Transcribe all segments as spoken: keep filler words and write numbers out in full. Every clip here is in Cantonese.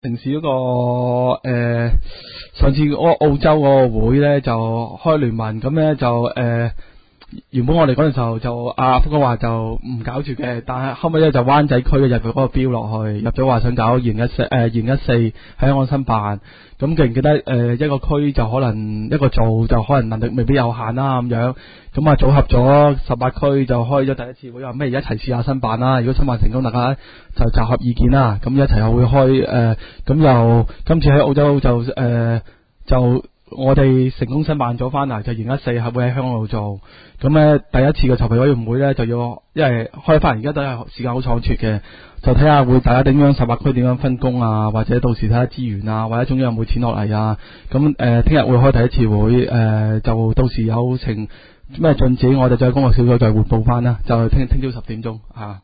城市嗰、那個誒、呃、上次嗰個澳洲嗰個會咧就開聯盟，咁咧就誒、呃、原本我哋嗰陣時候就阿福哥話就唔搞住嘅，但係後尾咧就灣仔區入咗嗰個標落去，入咗話想搞二零一四誒二零一四喺香港申辦。咁記唔記得誒、呃、一個區就可能一個做就可能能力未必有限啦咁樣，咁啊組合咗十八區就開咗第一次會，話咩一齊試下申辦啦，如果申辦成功大家就集合意見啦，咁一齊又會開誒，咁、呃、又今次喺澳洲就誒、呃、就我哋成功申辦咗翻嚟，就二零一四係會喺香港度做，咁咧第一次嘅籌備委員會咧就要因為開翻而家都係時間好倉促嘅。就睇下會大家點樣十八區點樣分工啊，或者到時睇下資源啊，或者中央有冇錢落嚟啊。咁誒，聽日會開第一次會，誒、呃、就到時有情咩進展，我哋再工作小組再匯報翻啦。就聽聽朝十點鐘啊，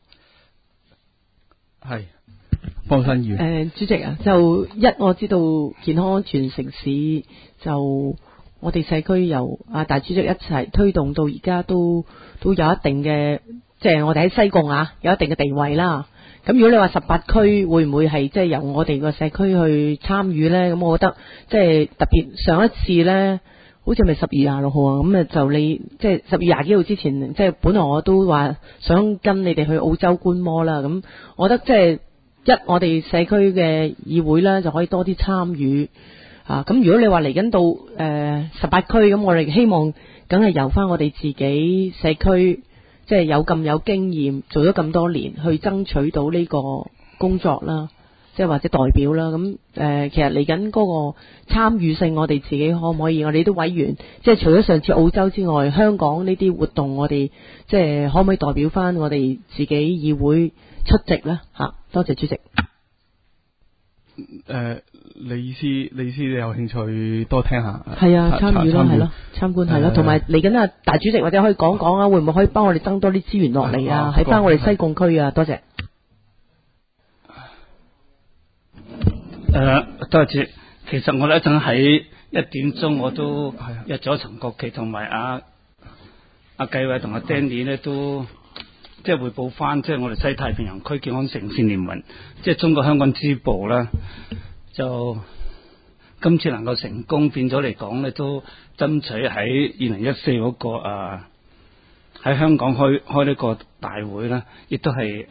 係方新宇。誒、 呃，主席啊，就一我知道健康安全城市就我哋社區由啊大主席一齊推動到而家都都有一定嘅，即係我哋喺西貢啊有一定嘅地位啦。咁如果你話十八區會唔會係即係由我哋個社區去參與呢？咁我覺得即係特別上一次呢，好似係咪十二廿六號啊？咁啊就你即係十二廿幾號之前，即係本來我都話想跟你哋去澳洲觀摩啦。咁我覺得即係一我哋社區嘅議會呢，就可以多啲參與啊。咁如果你話嚟緊到誒十八區，咁我哋希望梗係由翻我哋自己社區。即係有咁有經驗，做咗咁多年，去爭取到呢個工作啦，即係或者代表啦。咁誒、呃，其實嚟緊嗰個參與性，我哋自己可唔可以？我哋啲委員，即係除咗上次澳洲之外，香港呢啲活動，我哋即係可唔可以代表翻我哋自己議會出席呢？吓，多謝主席。 誒、呃，你意思你意思你有興趣多聽下？ 係啊，參與咯，係咯，參觀係咯，同埋嚟緊啊，大主席或者可以講講啊，會唔會可以幫我哋增多啲資源落嚟啊？喺翻我哋西貢區啊，多謝。 誒、呃，多謝。其實我咧一陣喺一點鐘我都約咗陳國旗同埋阿阿計偉同阿 Danny 咧都。即係匯報翻，即係我哋西太平洋區健康城市聯盟，即係中國香港支部啦。就今次能夠成功，變咗嚟講咧，都爭取喺二零一四嗰個啊喺香港開開呢個大會啦，亦都係誒。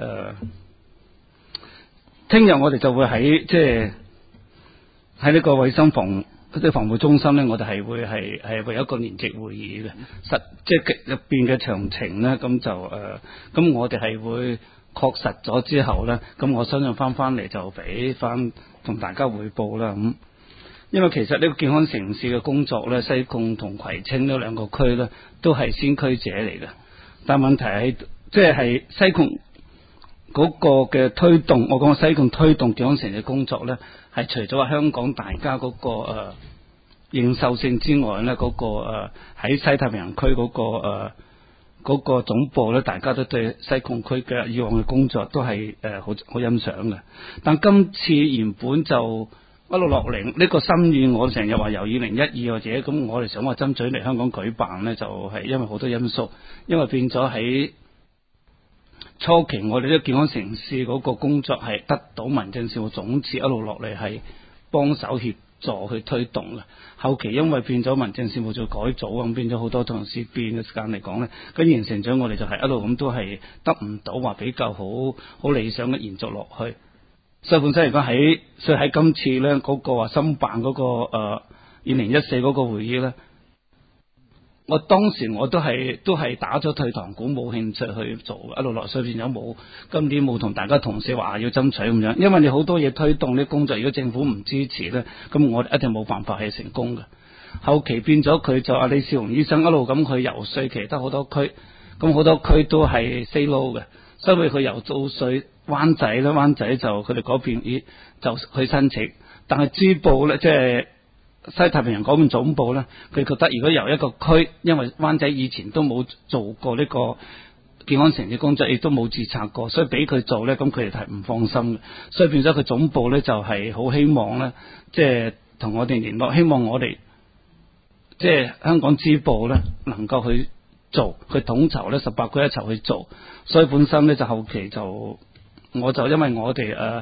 聽、呃、日我哋就會喺即係喺呢個衛生防。即係防護中心咧，我哋係會係係會有一個聯席會議嘅，實即係入邊嘅詳情咧，咁就誒，咁、呃、我哋係會確實咗之後咧，咁我相信翻翻嚟就俾翻同大家匯報啦。咁因為其實呢個健康城市嘅工作咧，西貢同葵青呢兩個區咧都係先驅者嚟嘅，但係問題係即係係西貢嗰個嘅推動，我講西貢推動健康城市嘅工作咧。係除咗話香港大家嗰、那個誒、呃、認受性之外咧，嗰、那個誒喺、呃、西太平洋區嗰、那個誒嗰、呃那個總部咧，大家都對西貢區嘅以往嘅工作都係誒好好欣賞嘅。但今次原本就一路落嚟呢個心願，我成日話由二零一二或者咁，我哋想話爭取嚟香港舉辦咧，就係、是、因為好多因素，因為變咗喺初期我哋啲健康城市嗰個工作係得到民政事務總署一路落嚟係幫手協助去推動嘅，後期因為變咗民政事務做改組咁，變咗好多同事變嘅時間嚟講咧，咁形成咗我哋就係一路咁都係得唔到話比較好好理想嘅延續落去。所以本身嚟講喺所以喺今次咧嗰、那個話申辦嗰、那個誒二零一四嗰個會議咧。我當時我都係都係打咗退堂鼓，冇興趣去做，一路落水變咗冇。今年冇同大家同事話要爭取咁樣，因為你好多嘢推動啲工作，如果政府唔支持咧，咁我哋一定冇辦法係成功嘅。後期變咗佢就阿李少雄醫生一路咁去游說其他好多區，咁好多區都係 say no 嘅，所以佢游到水灣仔啦，灣仔就佢哋嗰邊咦就去申請，但係支部咧即係。西太平洋嗰邊總部咧，佢覺得如果由一個區，因為灣仔以前都冇做過呢個健康城市工作，亦都冇註冊過，所以俾佢做咧，咁佢哋係唔放心嘅，所以變咗佢總部咧就係好希望咧，即係同我哋聯絡，希望我哋即係香港支部咧能夠去做，去統籌咧十八區一齊去做，所以本身咧就後期就我就因為我哋誒。呃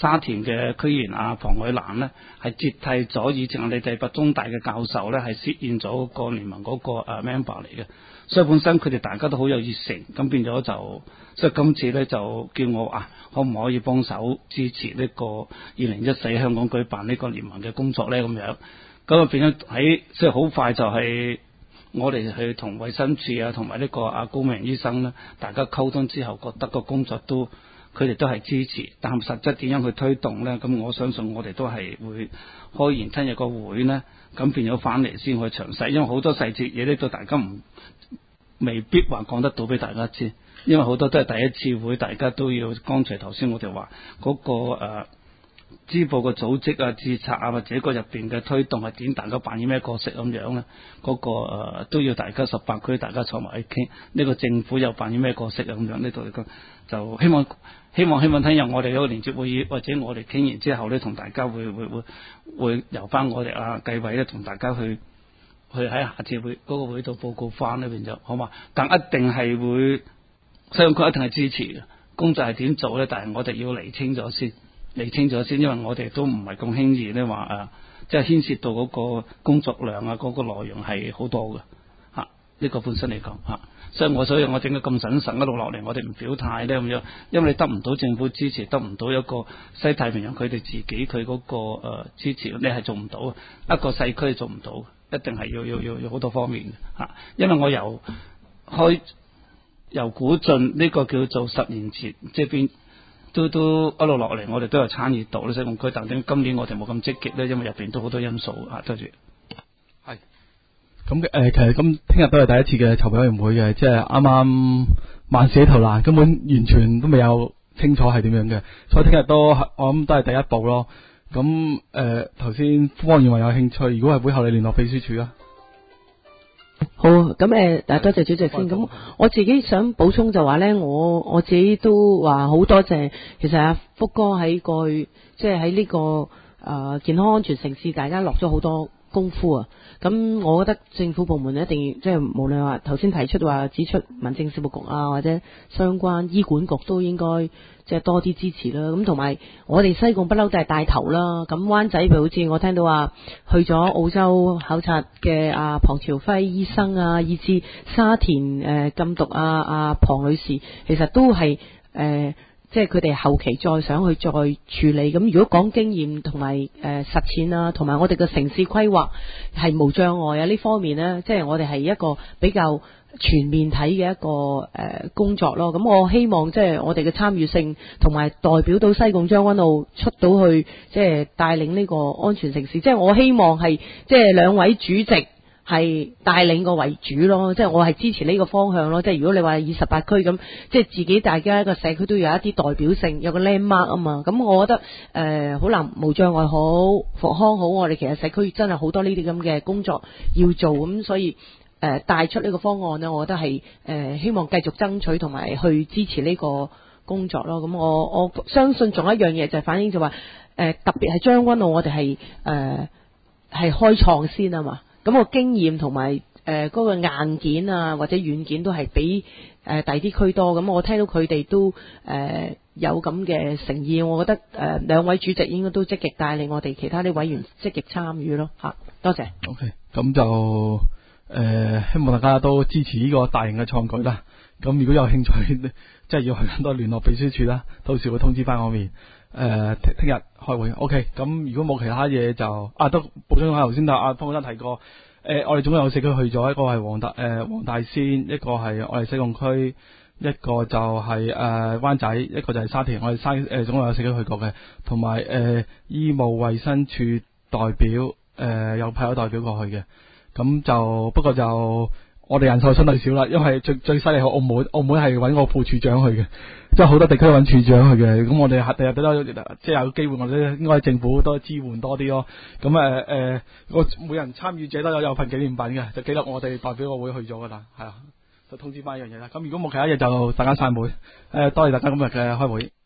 沙田嘅區議員阿龐偉蘭呢，係接替咗以前我哋第八中大嘅教授呢，係飾演咗個聯盟嗰個誒 member 嚟嘅。所以本身佢哋大家都好有熱誠，咁變咗就，所以今次咧就叫我啊，可唔可以幫手支持呢個二零一四香港舉辦呢個聯盟嘅工作咧？咁樣，咁啊變咗喺，所以好快就係我哋去同衛生署啊，同埋呢個阿高明醫生咧，大家溝通之後，覺得個工作都佢哋都係支持，但係實質點樣去推動咧？咁我相信我哋都係會開完聽日個會咧，咁變咗翻嚟先去詳細，因為好多細節嘢咧都大家唔未必話講得到俾大家知，因為好多都係第一次會，大家都要剛才頭先我哋話嗰個誒支部嘅組織啊、註冊啊，或者個入邊嘅推動係點，大家扮演咩角色咁樣咧？嗰、那個誒、呃、都要大家十八區大家坐埋去傾，呢、這個政府又扮演咩角色啊？咁樣呢度就希望希望希望聽日我哋有個連接會議，或者我哋傾完之後咧，同大家會會會會由翻我哋啊計委咧，同大家去。去喺下次會嗰個會度報告翻呢邊就好嘛，但一定係會，西貢區一定係支持嘅。工作係點做咧？但係我哋要釐清咗先，釐清咗先，因為我哋都唔係咁輕易咧話啊，即係牽涉到嗰個工作量啊，嗰、嗰個內容係好多嘅嚇。呢、呢個本身嚟講嚇，所以我所以我整得咁審慎一路落嚟，我哋唔表態咧咁樣，因為你得唔到政府支持，得唔到一個西太平洋佢哋自己佢嗰、嗰個、呃、支持，你係做唔到，一個細區做唔到。一定係要要要要好多方面嘅嚇，因為我由開由古晉呢個叫做十年前，即係邊都都一路落嚟，我哋都有參與到咧。西貢區，但係今年我哋冇咁積極咧，因為入邊都好多因素啊。多謝。 係咁誒，其實咁聽日都係第一次嘅籌備委員會嘅，即係啱啱萬事起頭難，根本完全都未有清楚係點樣嘅，所以聽日都我諗都係第一步咯。咁誒，頭先方議員有興趣，如果係會後你聯絡秘書處啊。 好，咁誒，誒多謝主席先。咁我自己想補充就話咧，我我自己都話好多謝，其實阿福哥喺過去，即係喺呢個誒、呃、健康安全城市，大家落咗好多功夫啊。咁我覺得政府部門一定要即係無論話頭先提出話指出民政事務局啊，或者相關醫管局都應該即係多啲支持啦。咁同埋我哋西貢不嬲都係帶頭啦。咁灣仔譬如好似我聽到話去咗澳洲考察嘅阿龐朝輝醫生啊，以至沙田誒、呃、禁毒啊阿龐女士，其實都係誒。呃即係佢哋後期再想去再處理，咁如果講經驗同埋誒實踐啊，同埋我哋嘅城市規劃係無障礙啊呢方面呢，即係我哋係一個比較全面睇嘅一個誒、呃、工作咯。咁我希望即係我哋嘅參與性同埋代表到西貢將軍澳出到去，即係帶領呢個安全城市。即係我希望係即係兩位主席。係帶領個為主咯，即係我係支持呢個方向咯。即係如果你話二十八區咁，即係自己大家一個社區都有一啲代表性，有個 landmark 啊嘛。咁我覺得誒好難無障礙好，復康好，我哋其實社區真係好多呢啲咁嘅工作要做，咁所以誒帶出呢個方案呢，我覺得係誒希望繼續爭取同埋去支持呢個工作咯。咁我我相信仲有一樣嘢就係反映就話誒特別係將軍澳，我哋係誒係開創先啊嘛。咁個經驗同埋誒嗰個硬件啊或者軟件都係比誒第啲區多，咁我聽到佢哋都誒、呃、有咁嘅誠意，我覺得誒、呃、兩位主席應該都積極帶領我哋其他啲委員積極參與咯嚇，多謝。 OK，咁就誒、呃、希望大家都支持呢個大型嘅創舉啦。咁如果有興趣，即係要去更多聯絡秘書處啦，到時會通知翻我面。誒，聽聽日開會 ，OK。咁如果冇其他嘢就啊，都補充下頭先阿方生提過。誒、呃，我哋總共有四區去咗，一個係黃大誒黃大仙，一個係我哋西貢區，一個就係誒灣仔，一個就係沙田。我哋三誒總共有四區去過嘅，同埋誒醫務衛生處代表誒、呃、有派咗代表過去嘅。咁就不過就。我哋人數相對少啦，因為最最犀利係澳門，澳門係揾個副處長去嘅，即係好多地區揾處長去嘅。咁我哋第日都即係有機會，我哋應該政府都支援多啲咯。咁誒誒，我每人參與者都有有份紀念品嘅，就記得我哋代表個會去咗噶啦，係啊，就通知翻一樣嘢啦。咁如果冇其他嘢就大家散會。誒，多謝大家今日嘅開會。